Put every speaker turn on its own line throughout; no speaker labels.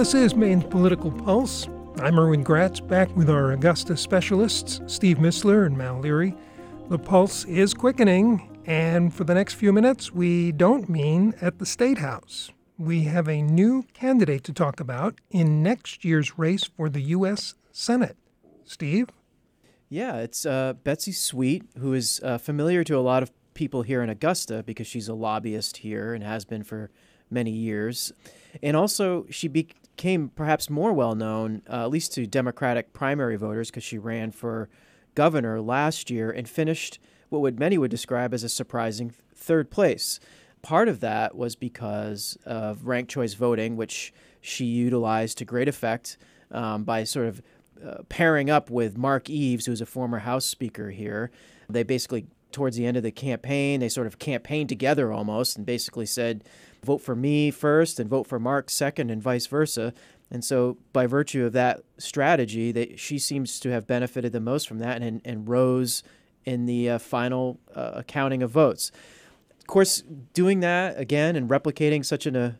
This is Maine Political Pulse. I'm Erwin Gratz, back with our Augusta specialists, Steve Missler and Mal Leary. The pulse is quickening, and for the next few minutes, we don't mean at the State House. We have a new candidate to talk about in next year's race for the U.S. Senate. Steve?
Yeah, it's Betsy Sweet, who is familiar to a lot of people here in Augusta because she's a lobbyist here and has been for many years. And also, she became perhaps more well-known, at least to Democratic primary voters, because she ran for governor last year and finished what many would describe as a surprising third place. Part of that was because of ranked choice voting, which she utilized to great effect by sort of pairing up with Mark Eves, who's a former House Speaker here. They basically, towards the end of the campaign, they sort of campaigned together almost and basically said, vote for me first and vote for Mark second and vice versa. And so by virtue of that strategy, she seems to have benefited the most from that and rose in the final counting of votes. Of course, doing that again and replicating such a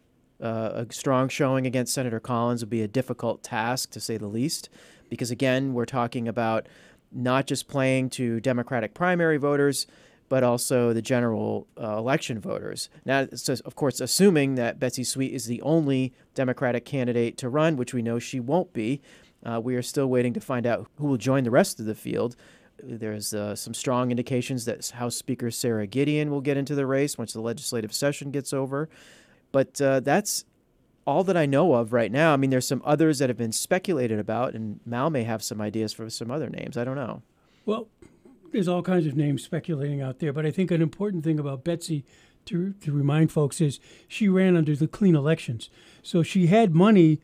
strong showing against Senator Collins would be a difficult task, to say the least, because, again, we're talking about not just playing to Democratic primary voters, but also the general election voters. Now, so of course, assuming that Betsy Sweet is the only Democratic candidate to run, which we know she won't be, we are still waiting to find out who will join the rest of the field. There's some strong indications that House Speaker Sarah Gideon will get into the race once the legislative session gets over. But that's all that I know of right now. I mean, there's some others that have been speculated about, and Mal may have some ideas for some other names. I don't know.
Well, there's all kinds of names speculating out there, but I think an important thing about Betsy to remind folks is she ran under the clean elections. So she had money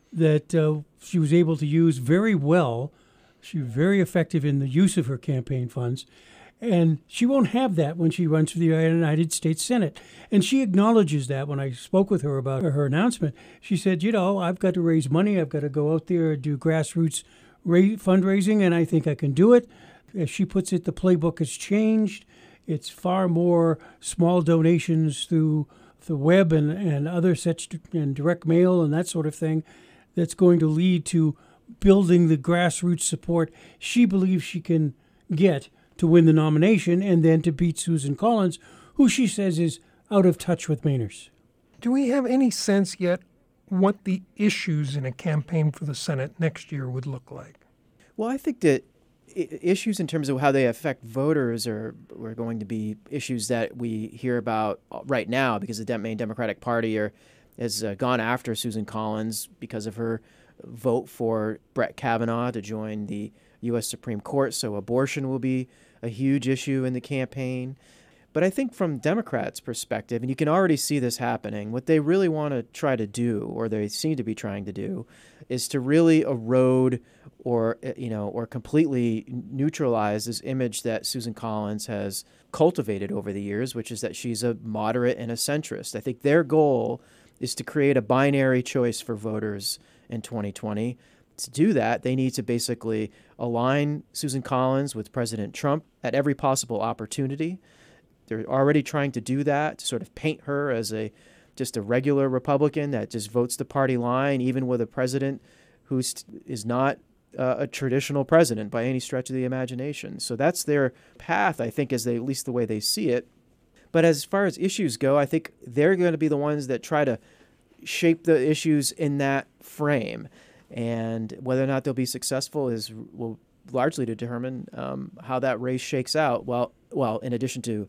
that she was able to use very well. She was very effective in the use of her campaign funds. And she won't have that when she runs for the United States Senate. And she acknowledges that when I spoke with her about her announcement. She said, I've got to raise money. I've got to go out there and do grassroots fundraising, and I think I can do it. As she puts it, the playbook has changed. It's far more small donations through the web and other such, and direct mail and that sort of thing that's going to lead to building the grassroots support she believes she can get to win the nomination and then to beat Susan Collins, who she says is out of touch with Mainers.
Do we have any sense yet what the issues in a campaign for the Senate next year would look like?
Well, I think that issues in terms of how they affect voters are going to be issues that we hear about right now because the Maine Democratic Party has gone after Susan Collins because of her vote for Brett Kavanaugh to join the U.S. Supreme Court. So abortion will be a huge issue in the campaign. But I think from Democrats' perspective, and you can already see this happening, what they really want to try to do, or they seem to be trying to do, is to really erode or completely neutralize this image that Susan Collins has cultivated over the years, which is that she's a moderate and a centrist. I think their goal is to create a binary choice for voters in 2020. To do that, they need to basically align Susan Collins with President Trump at every possible opportunity. They're already trying to do that, to sort of paint her as just a regular Republican that just votes the party line, even with a president who is not a traditional president by any stretch of the imagination. So that's their path, I think, at least the way they see it. But as far as issues go, I think they're going to be the ones that try to shape the issues in that frame. And whether or not they'll be successful will largely determine how that race shakes out. Well, in addition to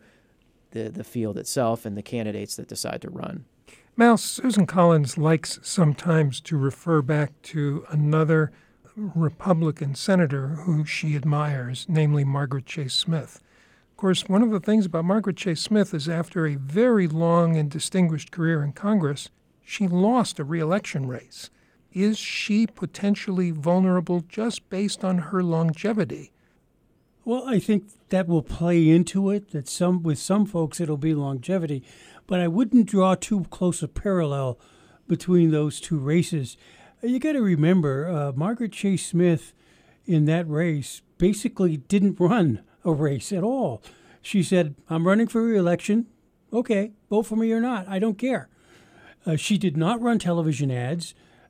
the field itself and the candidates that decide to run.
Mal, Susan Collins likes sometimes to refer back to another Republican senator who she admires, namely Margaret Chase Smith. Of course, one of the things about Margaret Chase Smith is after a very long and distinguished career in Congress, she lost a re-election race. Is she potentially vulnerable just based on her longevity?
Well, I think that will play into it, that with some folks it'll be longevity, but I wouldn't draw too close a parallel between those two races. You got to remember, Margaret Chase Smith in that race basically didn't run a race at all. She said, I'm running for re-election. Okay, vote for me or not. I don't care. She did not run television ads.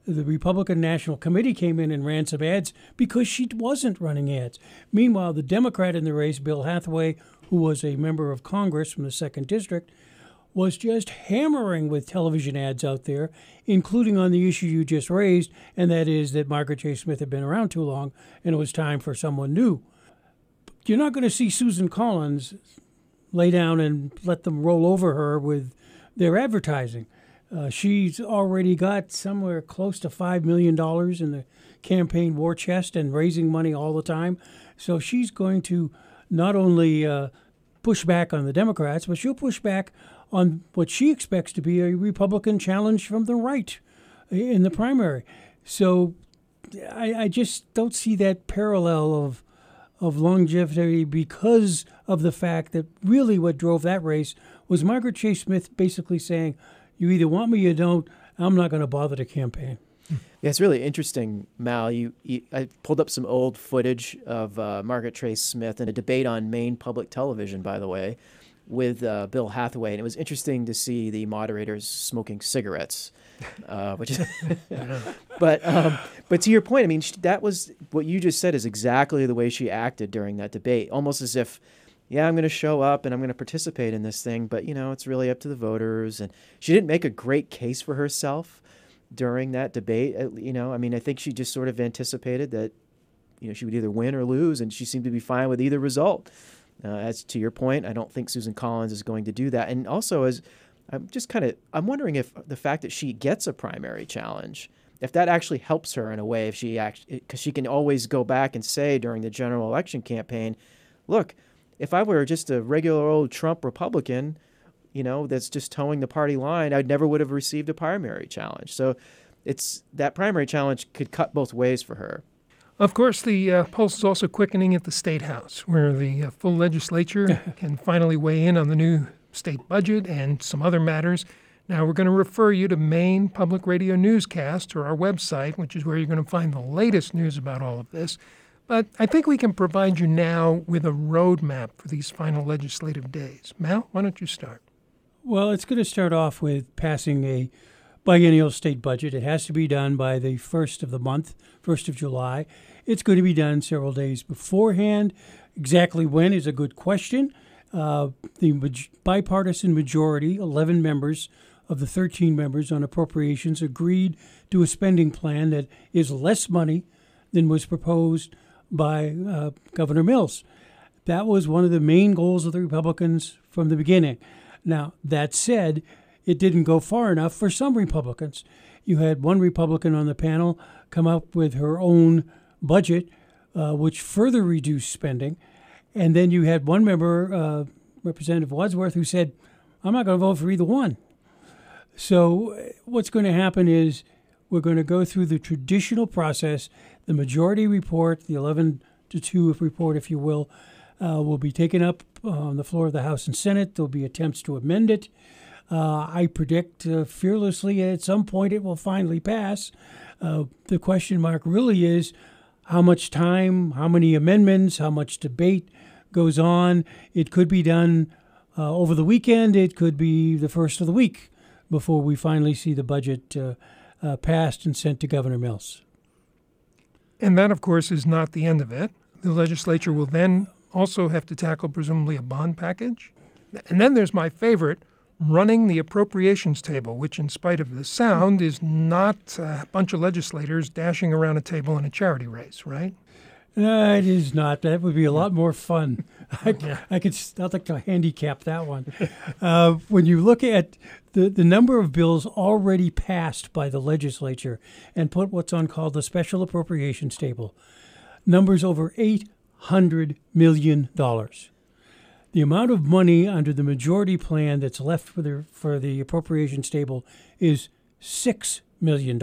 The Republican National Committee came in and ran some ads because she wasn't running ads. Meanwhile, the Democrat in the race, Bill Hathaway, who was a member of Congress from the 2nd District, was just hammering with television ads out there, including on the issue you just raised, and that is that Margaret Chase Smith had been around too long and it was time for someone new. You're not going to see Susan Collins lay down and let them roll over her with their advertising. She's already got somewhere close to $5 million in the campaign war chest and raising money all the time. So she's going to not only push back on the Democrats, but she'll push back on what she expects to be a Republican challenge from the right in the primary. So I just don't see that parallel of longevity because of the fact that really what drove that race was Margaret Chase Smith basically saying, you either want me or you don't, I'm not going to bother to campaign.
Yeah, it's really interesting, Mal. I pulled up some old footage of Margaret Chase Smith in a debate on Maine public television, by the way, with Bill Hathaway. And it was interesting to see the moderators smoking cigarettes, which is but to your point, I mean, that was what you just said is exactly the way she acted during that debate, almost as if, yeah, I'm going to show up and I'm going to participate in this thing, but, it's really up to the voters. And she didn't make a great case for herself during that debate. I mean, I think she just sort of anticipated that, she would either win or lose, and she seemed to be fine with either result. As to your point, I don't think Susan Collins is going to do that. And also, I'm wondering if the fact that she gets a primary challenge, if that actually helps her in a way, because she can always go back and say during the general election campaign, look, if I were just a regular old Trump Republican, that's just towing the party line, I never would have received a primary challenge. So that primary challenge could cut both ways for her.
Of course, the pulse is also quickening at the State House, where the full legislature can finally weigh in on the new state budget and some other matters. Now, we're going to refer you to Maine Public Radio Newscast or our website, which is where you're going to find the latest news about all of this. But I think we can provide you now with a roadmap for these final legislative days. Mal, why don't you start?
Well, it's going to start off with passing a biennial state budget. It has to be done by the 1st of the month, 1st of July. It's going to be done several days beforehand. Exactly when is a good question. The bipartisan majority, 11 members of the 13 members on appropriations, agreed to a spending plan that is less money than was proposed by Governor Mills. That was one of the main goals of the Republicans from the beginning. Now, that said, it didn't go far enough for some Republicans. You had one Republican on the panel come up with her own budget, which further reduced spending. And then you had one member, Representative Wadsworth, who said, I'm not going to vote for either one. So what's going to happen is we're going to go through the traditional process. The majority report, the 11-2 report, if you will be taken up on the floor of the House and Senate. There'll be attempts to amend it. I predict fearlessly at some point it will finally pass. The question mark really is how much time, how many amendments, how much debate goes on. It could be done over the weekend. It could be the first of the week before we finally see the budget passed and sent to Governor Mills.
And that, of course, is not the end of it. The legislature will then also have to tackle, presumably, a bond package. And then there's my favorite, running the appropriations table, which, in spite of the sound, is not a bunch of legislators dashing around a table in a charity race, right?
It is not. That would be a lot more fun. I'd like to handicap that one. When you look at the number of bills already passed by the legislature and put what's called the special appropriations table, numbers over $800 million. The amount of money under the majority plan that's left for the appropriations table is $6 million.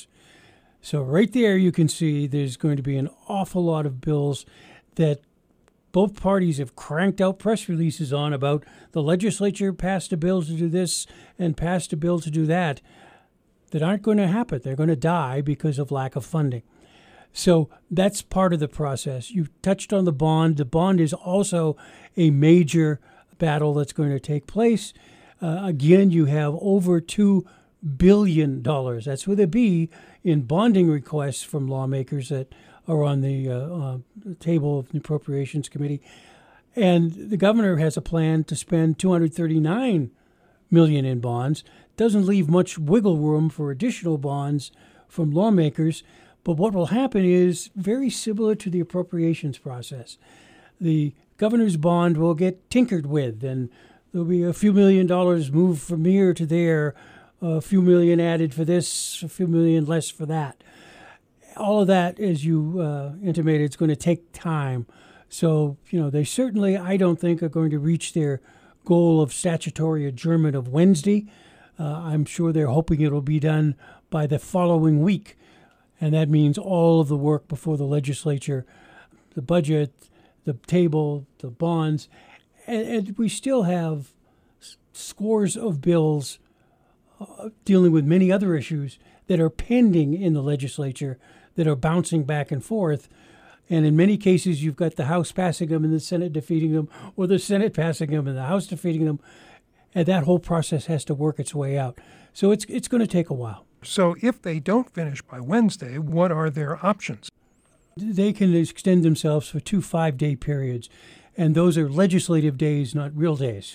So right there you can see there's going to be an awful lot of bills that both parties have cranked out press releases on about the legislature passed a bill to do this and passed a bill to do that aren't going to happen. They're going to die because of lack of funding. So that's part of the process. You touched on the bond. The bond is also a major battle that's going to take place. Again, you have over $2 billion. That's with a B, in bonding requests from lawmakers that are on the table of the Appropriations Committee. And the governor has a plan to spend $239 million in bonds. Doesn't leave much wiggle room for additional bonds from lawmakers. But what will happen is very similar to the appropriations process. The governor's bond will get tinkered with, and there'll be a few $1 million moved from here to there, a few million added for this, a few million less for that. All of that, as you intimated, is going to take time. So, they certainly, I don't think, are going to reach their goal of statutory adjournment of Wednesday. I'm sure they're hoping it'll be done by the following week. And that means all of the work before the legislature, the budget, the table, the bonds. And we still have scores of bills dealing with many other issues that are pending in the legislature that are bouncing back and forth. And in many cases, you've got the House passing them and the Senate defeating them, or the Senate passing them and the House defeating them. And that whole process has to work its way out. So it's going to take a while.
So if they don't finish by Wednesday, what are their options?
They can extend themselves for 2 5-day periods. And those are legislative days, not real days.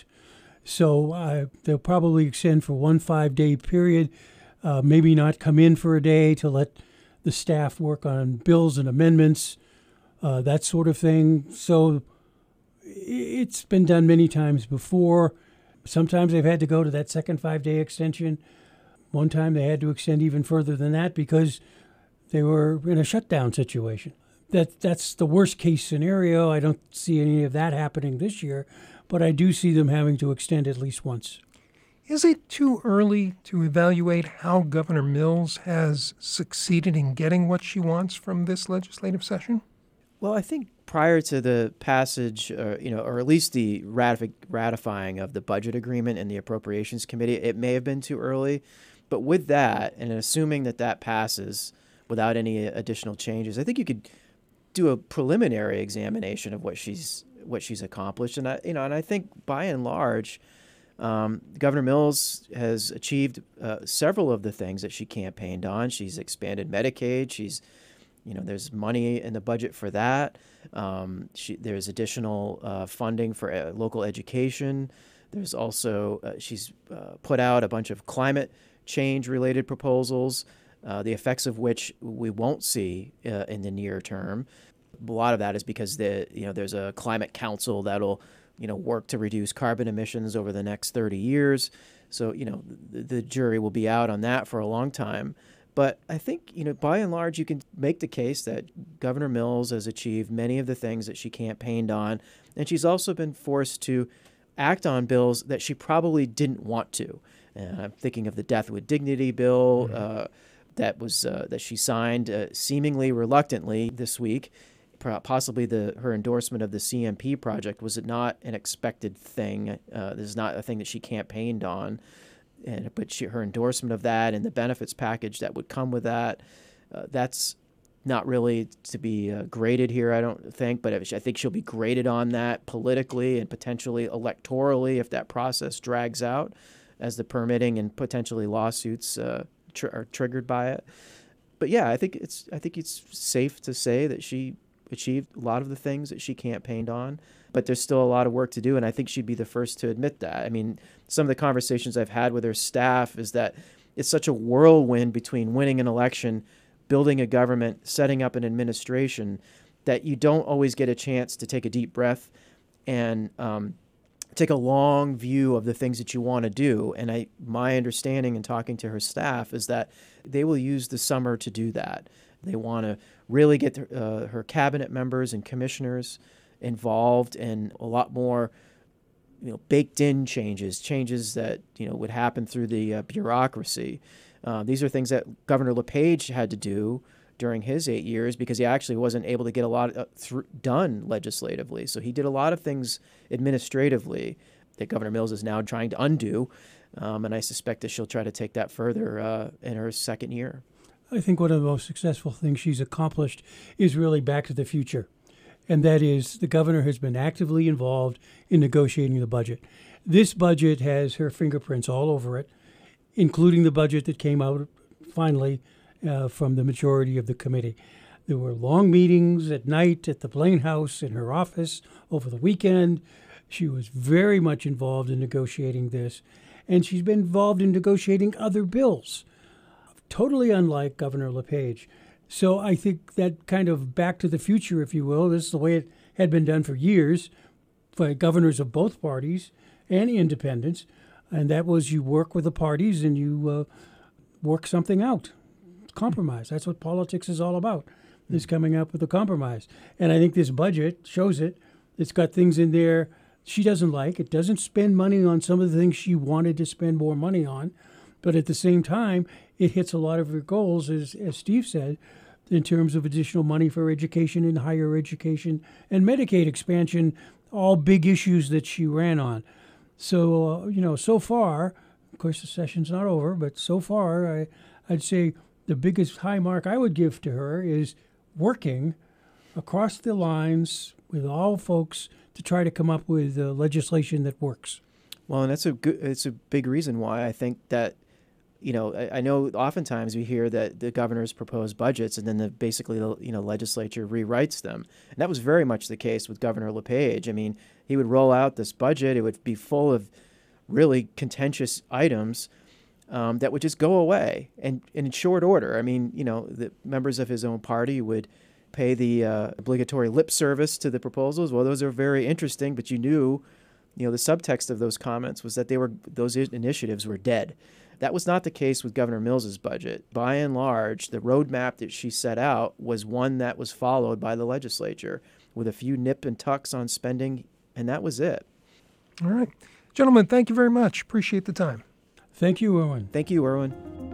So they'll probably extend for 1 5-day period, maybe not come in for a day to let the staff work on bills and amendments, that sort of thing. So it's been done many times before. Sometimes they've had to go to that second 5-day extension. One time they had to extend even further than that because they were in a shutdown situation. That's the worst case scenario. I don't see any of that happening this year, but I do see them having to extend at least once.
Is it too early to evaluate how Governor Mills has succeeded in getting what she wants from this legislative session?
Well, I think prior to the passage, or at least the ratifying of the budget agreement in the Appropriations Committee, it may have been too early. But with that, and assuming that passes without any additional changes, I think you could do a preliminary examination of what she's accomplished, and I think by and large, Governor Mills has achieved several of the things that she campaigned on. She's expanded Medicaid. There's money in the budget for that. There's additional funding for local education. There's also she's put out a bunch of climate change-related proposals, the effects of which we won't see in the near term. A lot of that is because there's a climate council that'll work to reduce carbon emissions over the next 30 years. So the jury will be out on that for a long time. But I think by and large you can make the case that Governor Mills has achieved many of the things that she campaigned on, and she's also been forced to act on bills that she probably didn't want to. I'm thinking of the Death with Dignity bill that she signed seemingly reluctantly this week. Possibly her endorsement of the CMP project was not an expected thing. This is not a thing that she campaigned on, but her endorsement of that and the benefits package that would come with that's not really to be graded here, I don't think. But I think she'll be graded on that politically and potentially electorally if that process drags out, as the permitting and potentially lawsuits are triggered by it. But yeah, I think it's safe to say that she achieved a lot of the things that she campaigned on, but there's still a lot of work to do, and I think she'd be the first to admit that. I mean, some of the conversations I've had with her staff is that it's such a whirlwind between winning an election, building a government, setting up an administration, that you don't always get a chance to take a deep breath and take a long view of the things that you want to do. And my understanding in talking to her staff is that they will use the summer to do that. They want to really get her cabinet members and commissioners involved in a lot more, baked-in changes that would happen through the bureaucracy. These are things that Governor LePage had to do during his 8 years because he actually wasn't able to get a lot done legislatively. So he did a lot of things administratively that Governor Mills is now trying to undo, and I suspect that she'll try to take that further in her second year.
I think one of the most successful things she's accomplished is really Back to the Future, and that is the governor has been actively involved in negotiating the budget. This budget has her fingerprints all over it. including the budget that came out finally from the majority of the committee. There were long meetings at night at the Blaine House in her office over the weekend. She was very much involved in negotiating this, and she's been involved in negotiating other bills, totally unlike Governor LePage. So I think that kind of back to the future, if you will, this is the way it had been done for years by governors of both parties and independents, and that was you work with the parties and you work something out. Compromise. That's what politics is all about, is coming up with a compromise. And I think this budget shows it. It's got things in there she doesn't like. It doesn't spend money on some of the things she wanted to spend more money on. But at the same time, it hits a lot of her goals, as Steve said, in terms of additional money for education and higher education and Medicaid expansion, all big issues that she ran on. So, so far, of course, the session's not over, but so far, I'd say the biggest high mark I would give to her is working across the lines with all folks to try to come up with legislation that works.
Well, and it's a big reason why I think that, I know oftentimes we hear that the governors propose budgets and then the legislature rewrites them. And that was very much the case with Governor LePage. I mean, he would roll out this budget. It would be full of really contentious items that would just go away and in short order. I mean, the members of his own party would pay the obligatory lip service to the proposals. Well, those are very interesting, but you knew, the subtext of those comments was that those initiatives were dead. That was not the case with Governor Mills's budget. By and large, the roadmap that she set out was one that was followed by the legislature with a few nip and tucks on spending, and that was it.
All right. Gentlemen, thank you very much. Appreciate the time.
Thank you, Erwin.
Thank you, Erwin.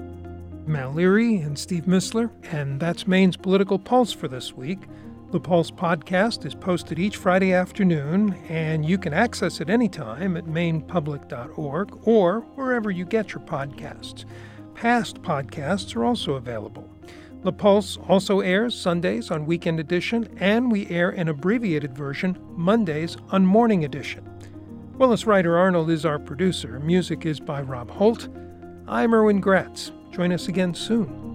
Mal Leary and Steve Missler, and that's Maine's Political Pulse for this week. The Pulse podcast is posted each Friday afternoon, and you can access it anytime at mainepublic.org or wherever you get your podcasts. Past podcasts are also available. The Pulse also airs Sundays on Weekend Edition, and we air an abbreviated version Mondays on Morning Edition. Willis Ryder Arnold is our producer. Music is by Rob Holt. I'm Erwin Gratz. Join us again soon.